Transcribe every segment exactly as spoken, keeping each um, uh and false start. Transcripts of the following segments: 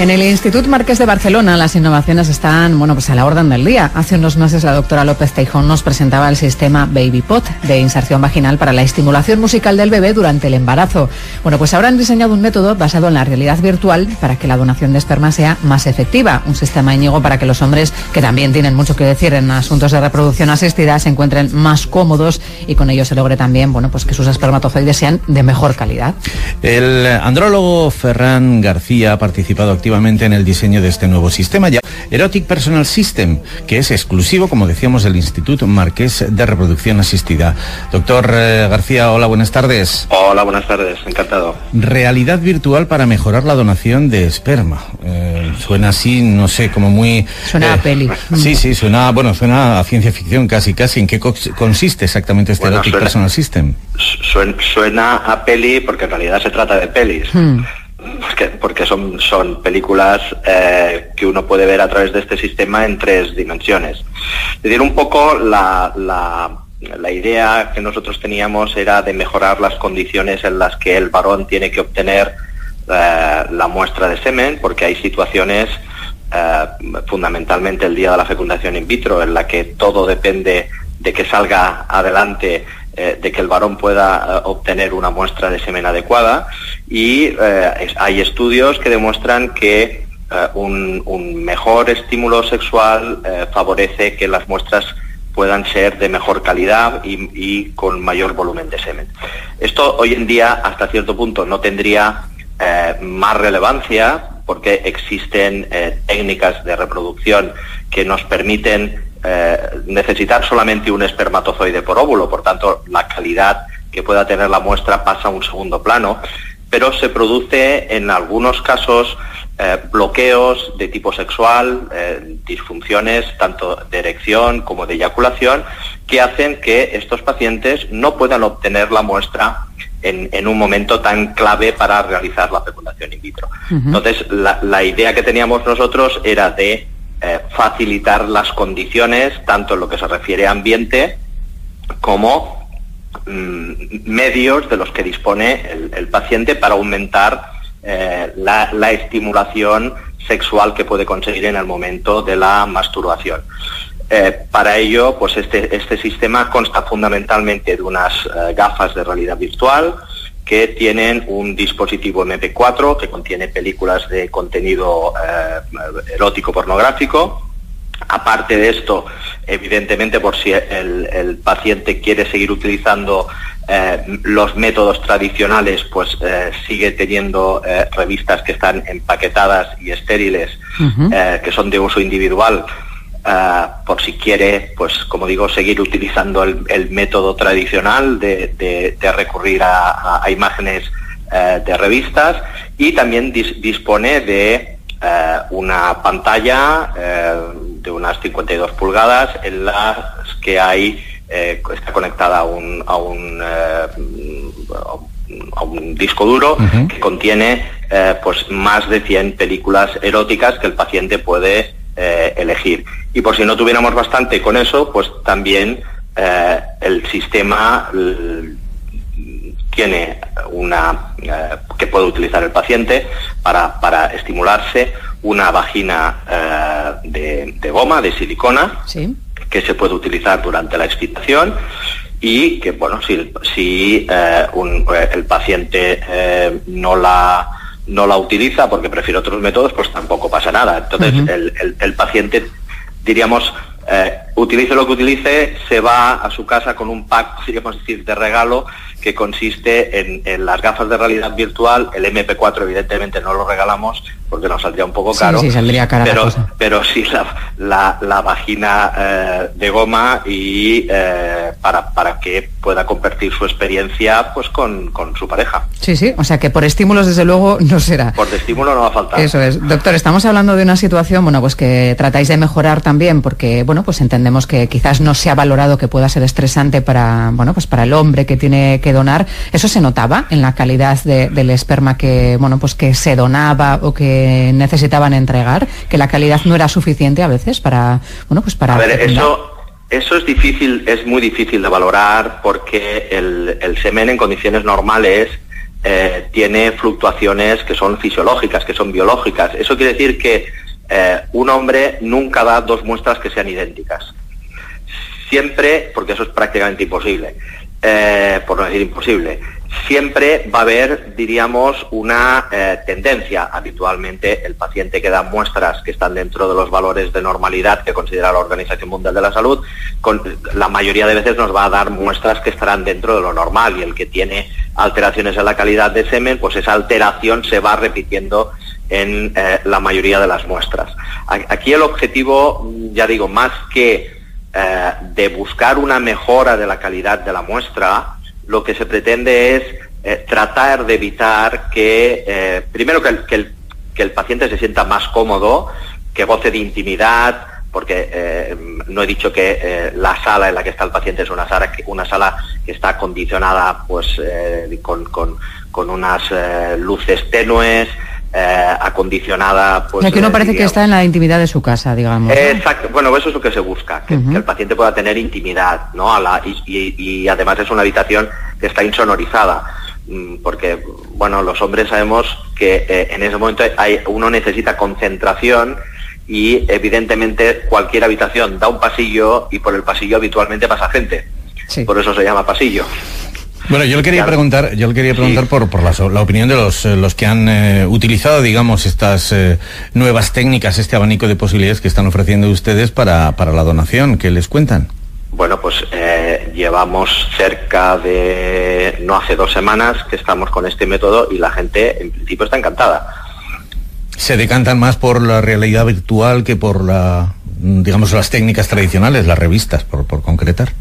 En el Institut Marqués de Barcelona las innovaciones están, bueno, pues a la orden del día. Hace unos meses la doctora López Teijón nos presentaba el sistema BabyPod de inserción vaginal para la estimulación musical del bebé durante el embarazo. Bueno, pues ahora han diseñado un método basado en la realidad virtual para que la donación de esperma sea más efectiva. Un sistema, Íñigo, para que los hombres, que también tienen mucho que decir en asuntos de reproducción asistida, se encuentren más cómodos y con ello se logre también, bueno, pues que sus espermatozoides sean de mejor calidad. El andrólogo Ferran García ha participado activamente en el diseño de este nuevo sistema, ya Erotic Personal System, que es exclusivo, como decíamos, del Instituto Marqués de Reproducción Asistida. Doctor eh, García, hola, buenas tardes. Hola, buenas tardes, encantado. Realidad virtual para mejorar la donación de esperma. Eh, suena así, no sé, como muy... Suena eh, a peli. Sí, sí, suena, bueno, suena a ciencia ficción casi, casi. ¿En qué co consiste exactamente este bueno, Erotic suena, Personal System? Suena, suena a peli porque en realidad se trata de pelis. Hmm. Porque, porque son, son películas eh, que uno puede ver a través de este sistema en tres dimensiones. Es decir, un poco la, la, la idea que nosotros teníamos era de mejorar las condiciones en las que el varón tiene que obtener eh, la muestra de semen, porque hay situaciones, eh, fundamentalmente el día de la fecundación in vitro, en la que todo depende de que salga adelante, de que el varón pueda uh, obtener una muestra de semen adecuada, y uh, es, hay estudios que demuestran que uh, un, un mejor estímulo sexual uh, favorece que las muestras puedan ser de mejor calidad y, y con mayor volumen de semen. Esto hoy en día hasta cierto punto no tendría uh, más relevancia porque existen uh, técnicas de reproducción que nos permiten Eh, necesitar solamente un espermatozoide por óvulo, por tanto la calidad que pueda tener la muestra pasa a un segundo plano, pero se produce en algunos casos eh, bloqueos de tipo sexual, eh, disfunciones tanto de erección como de eyaculación, que hacen que estos pacientes no puedan obtener la muestra en, en un momento tan clave para realizar la fecundación in vitro. Uh-huh. Entonces la, la idea que teníamos nosotros era de Eh, facilitar las condiciones, tanto en lo que se refiere a ambiente como mm, medios de los que dispone el, el paciente para aumentar eh, la, la estimulación sexual que puede conseguir en el momento de la masturbación. Eh, para ello, pues este, este sistema consta fundamentalmente de unas eh, gafas de realidad virtual que tienen un dispositivo eme pe cuatro que contiene películas de contenido eh, erótico pornográfico. Aparte de esto, evidentemente, por si el, el paciente quiere seguir utilizando eh, los métodos tradicionales, pues eh, sigue teniendo eh, revistas que están empaquetadas y estériles, uh-huh. eh, que son de uso individual. Uh, por si quiere, pues como digo, seguir utilizando el, el método tradicional de, de, de recurrir a, a, a imágenes uh, de revistas, y también dis, dispone de uh, una pantalla uh, de unas cincuenta y dos pulgadas en las que hay uh, está conectada a un, a un, uh, a un disco duro uh-huh. que contiene uh, pues más de cien películas eróticas que el paciente puede Eh, elegir. Y por si no tuviéramos bastante con eso, pues también eh, el sistema l- tiene una eh, que puede utilizar el paciente para, para estimularse, una vagina eh, de, de goma, de silicona, ¿sí? Que se puede utilizar durante la excitación, y que, bueno, si, si eh, un, el paciente eh, no la no la utiliza porque prefiere otros métodos, pues tampoco pasa nada. Entonces uh-huh. el, el, el paciente, diríamos, eh, utilice lo que utilice, se va a su casa con un pack, podríamos decir, de regalo, que consiste en, en las gafas de realidad virtual. El eme pe cuatro evidentemente no lo regalamos porque nos saldría un poco caro, sí, sí, saldría cara pero, la cosa. pero sí la, la, la vagina eh, de goma, y eh, para, para que pueda compartir su experiencia pues con, con su pareja. Sí, sí, o sea que por estímulos desde luego no será. Por estímulo no va a faltar. Eso es. Doctor, estamos hablando de una situación, bueno, pues que tratáis de mejorar también, porque, bueno, pues entendemos que quizás no se ha valorado que pueda ser estresante para, bueno, pues para el hombre que tiene que donar. ¿Eso se notaba en la calidad de, del esperma que, bueno, pues que se donaba o que necesitaban entregar, que la calidad no era suficiente a veces para, bueno, pues para... A ver, eso, eso es difícil, es muy difícil de valorar, porque el, el semen en condiciones normales eh, tiene fluctuaciones que son fisiológicas, que son biológicas. Eso quiere decir que eh, un hombre nunca da dos muestras que sean idénticas. Siempre, porque eso es prácticamente imposible, eh, por no decir imposible, siempre va a haber, diríamos, una eh, tendencia. Habitualmente el paciente que da muestras que están dentro de los valores de normalidad que considera la Organización Mundial de la Salud, con, la mayoría de veces nos va a dar muestras que estarán dentro de lo normal, y el que tiene alteraciones en la calidad de semen, pues esa alteración se va repitiendo en eh, la mayoría de las muestras. Aquí el objetivo, ya digo, más que eh, de buscar una mejora de la calidad de la muestra, lo que se pretende es eh, tratar de evitar que, eh, primero que el, que, el, que el paciente se sienta más cómodo, que goce de intimidad, porque eh, no he dicho que eh, la sala en la que está el paciente es una sala que, una sala que está acondicionada pues eh, con, con, con unas eh, luces tenues, eh, acondicionada pues... Ya que uno eh, parece diríamos, que está en la intimidad de su casa, digamos, ¿no? Exacto, bueno, eso es lo que se busca, que, uh-huh. que el paciente pueda tener intimidad, ¿no? A la, y, y, y además es una habitación que está insonorizada, porque, bueno, los hombres sabemos que eh, en ese momento hay, uno necesita concentración, y evidentemente cualquier habitación da un pasillo, y por el pasillo habitualmente pasa gente, sí. Por eso se llama pasillo. Bueno, yo le quería claro. preguntar, yo le quería preguntar sí. por, por la, la opinión de los, los que han eh, utilizado, digamos, estas eh, nuevas técnicas, este abanico de posibilidades que están ofreciendo ustedes para, para la donación. ¿Qué les cuentan? Bueno, pues eh, llevamos cerca de, no hace dos semanas que estamos con este método, y la gente en principio está encantada. ¿Se decantan más por la realidad virtual que por la, digamos, las técnicas tradicionales, las revistas, por, por concretar?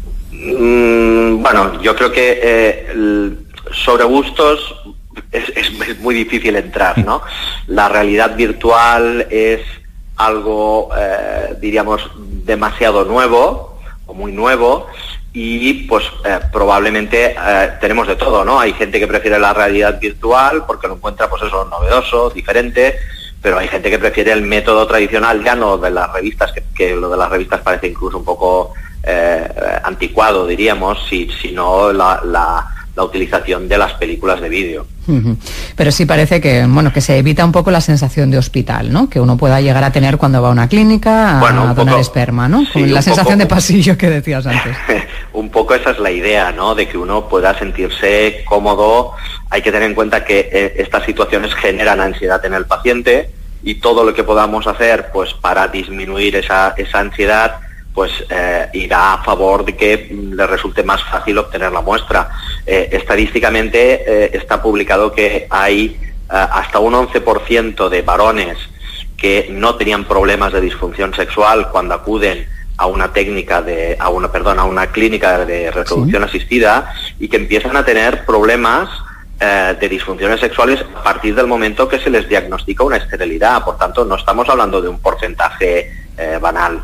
Mm, bueno, yo creo que eh, sobre gustos es, es, es muy difícil entrar, ¿no? La realidad virtual es algo, eh, diríamos, demasiado nuevo, o muy nuevo, y pues eh, probablemente eh, tenemos de todo, ¿no? Hay gente que prefiere la realidad virtual porque lo encuentra, pues eso, novedoso, diferente, pero hay gente que prefiere el método tradicional, ya no de las revistas, que, que lo de las revistas parece incluso un poco eh, anticuado, diríamos, si, sino la, la, la utilización de las películas de vídeo. Uh-huh. Pero sí parece que, bueno, que se evita un poco la sensación de hospital, ¿no? Que uno pueda llegar a tener cuando va a una clínica a, bueno, a donar poco, esperma, ¿no? Con sí, la sensación poco, de pasillo que decías antes. Un poco esa es la idea, ¿no? De que uno pueda sentirse cómodo. Hay que tener en cuenta que eh, estas situaciones generan ansiedad en el paciente, y todo lo que podamos hacer pues para disminuir esa, esa ansiedad pues eh, irá a favor de que le resulte más fácil obtener la muestra. Eh, estadísticamente eh, está publicado que hay eh, hasta un once por ciento de varones que no tenían problemas de disfunción sexual cuando acuden a una técnica de, a una, perdón, a una clínica de reproducción sí. asistida, y que empiezan a tener problemas eh, de disfunciones sexuales a partir del momento que se les diagnostica una esterilidad. Por tanto, no estamos hablando de un porcentaje eh, banal.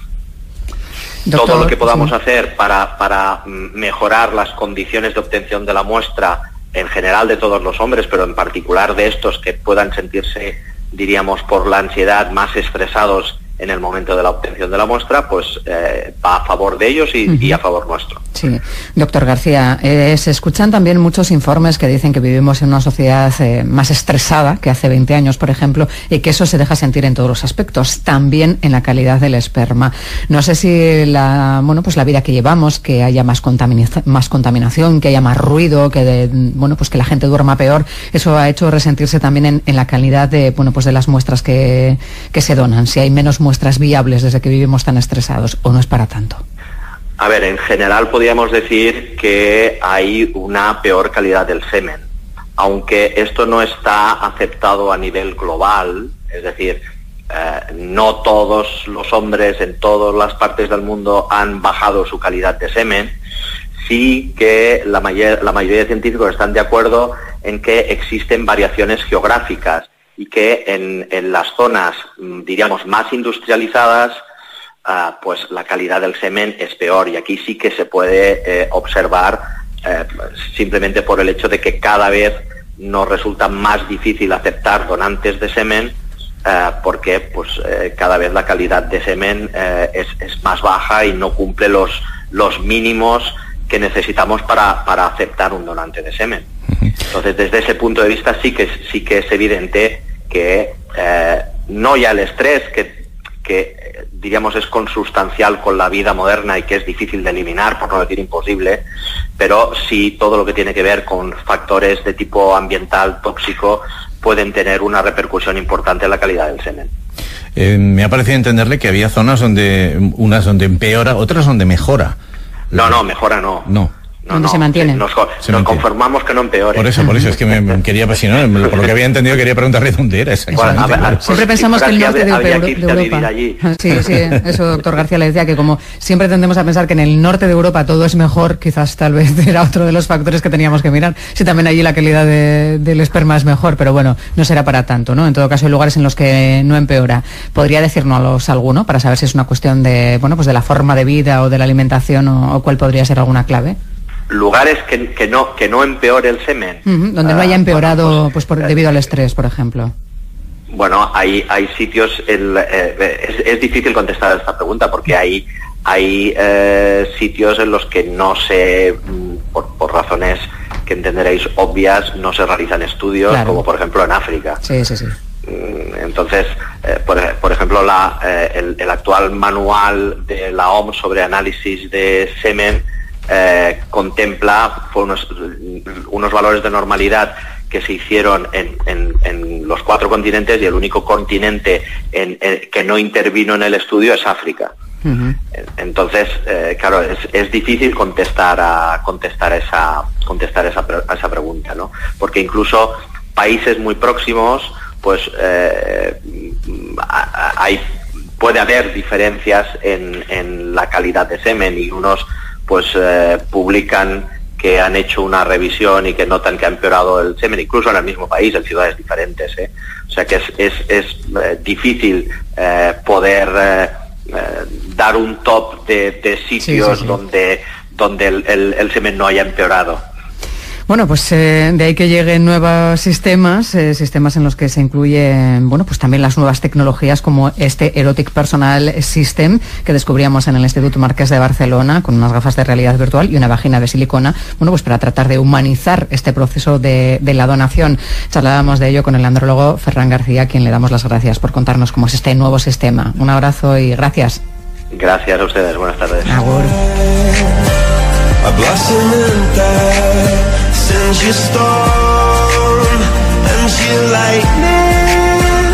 Doctor, todo lo que podamos sí. hacer para, para mejorar las condiciones de obtención de la muestra en general de todos los hombres, pero en particular de estos que puedan sentirse, diríamos, por la ansiedad más estresados en el momento de la obtención de la muestra, pues eh, va a favor de ellos y, uh-huh. y a favor nuestro. Sí, doctor García, eh, se escuchan también muchos informes que dicen que vivimos en una sociedad eh, más estresada que hace veinte años, por ejemplo, y que eso se deja sentir en todos los aspectos, también en la calidad del esperma. No sé si la, bueno, pues la vida que llevamos, que haya más, contamina- más contaminación, que haya más ruido, que de, bueno, pues que la gente duerma peor, eso ha hecho resentirse también en, en la calidad de, bueno, pues de las muestras que, que se donan. Si hay menos muestras viables desde que vivimos tan estresados, o no es para tanto. A ver, en general podríamos decir que hay una peor calidad del semen, aunque esto no está aceptado a nivel global, es decir, eh, no todos los hombres en todas las partes del mundo han bajado su calidad de semen. Sí que la, mayor, la mayoría de científicos están de acuerdo en que existen variaciones geográficas, y que en, en las zonas, diríamos, más industrializadas, uh, pues la calidad del semen es peor, y aquí sí que se puede eh, observar eh, simplemente por el hecho de que cada vez nos resulta más difícil aceptar donantes de semen, uh, porque pues eh, cada vez la calidad de semen eh, es, es más baja y no cumple los, los mínimos que necesitamos para, para aceptar un donante de semen. Entonces, desde ese punto de vista sí que, sí que es evidente que eh, no ya el estrés, que, que diríamos es consustancial con la vida moderna y que es difícil de eliminar, por no decir imposible, pero sí todo lo que tiene que ver con factores de tipo ambiental, tóxico, pueden tener una repercusión importante en la calidad del semen. Eh, me ha parecido entenderle que había zonas donde, unas donde empeora, otras donde mejora. No, no, mejora no. No. No, ¿Dónde no, se mantiene? Nos, se nos mantiene. conformamos que no empeore. Por eso, por eso, es que me, me quería, pues, si no, por lo que había entendido, quería preguntarle dónde era exactamente. Bueno, a ver, claro. pues, Siempre pensamos si que el fuera norte así, de, habría Euro- que irse de a vivir Europa. allí. Sí, sí, eso doctor García le decía, que como siempre tendemos a pensar que en el norte de Europa todo es mejor, quizás tal vez era otro de los factores que teníamos que mirar. Si también allí la calidad de, del esperma es mejor, pero bueno, no será para tanto, ¿no? En todo caso hay lugares en los que no empeora. ¿Podría decirnos alguno para saber si es una cuestión de, bueno, pues de la forma de vida o de la alimentación o, o cuál podría ser alguna clave? Lugares que, que no que no empeore el semen. Uh-huh, donde no haya empeorado, ah, bueno, pues, pues por, eh, debido al estrés, por ejemplo. Bueno, hay hay sitios, el, eh, es, es difícil contestar a esta pregunta porque hay hay eh, sitios en los que no se, por, por razones que entenderéis obvias, no se realizan estudios, claro, como por ejemplo en África. Sí, sí, sí. Entonces, eh, por, por ejemplo, la, eh, el, el actual manual de la O M S sobre análisis de semen Eh, contempla unos, unos valores de normalidad que se hicieron en, en, en los cuatro continentes y el único continente en, en, que no intervino en el estudio es África. Uh-huh. Entonces, eh, claro, es, es difícil contestar a contestar esa contestar esa, a esa pregunta, ¿no? Porque incluso países muy próximos, pues eh, hay puede haber diferencias en, en la calidad de semen y unos pues eh, publican que han hecho una revisión y que notan que ha empeorado el semen, incluso en el mismo país, en ciudades diferentes, ¿eh? O sea que es, es, es eh, difícil eh, poder eh, eh, dar un top de, de sitios sí, sí, sí. donde, donde el, el, el semen no haya empeorado. Bueno, pues eh, de ahí que lleguen nuevos sistemas, eh, sistemas en los que se incluyen, bueno, pues también las nuevas tecnologías como este Erotic Personal System que descubríamos en el Instituto Marqués de Barcelona con unas gafas de realidad virtual y una vagina de silicona, bueno, pues para tratar de humanizar este proceso de, de la donación. Charlábamos de ello con el andrólogo Ferran García, a quien le damos las gracias por contarnos cómo es este nuevo sistema. Un abrazo y gracias. Gracias a ustedes, buenas tardes. Agur. Since you storm and you lightning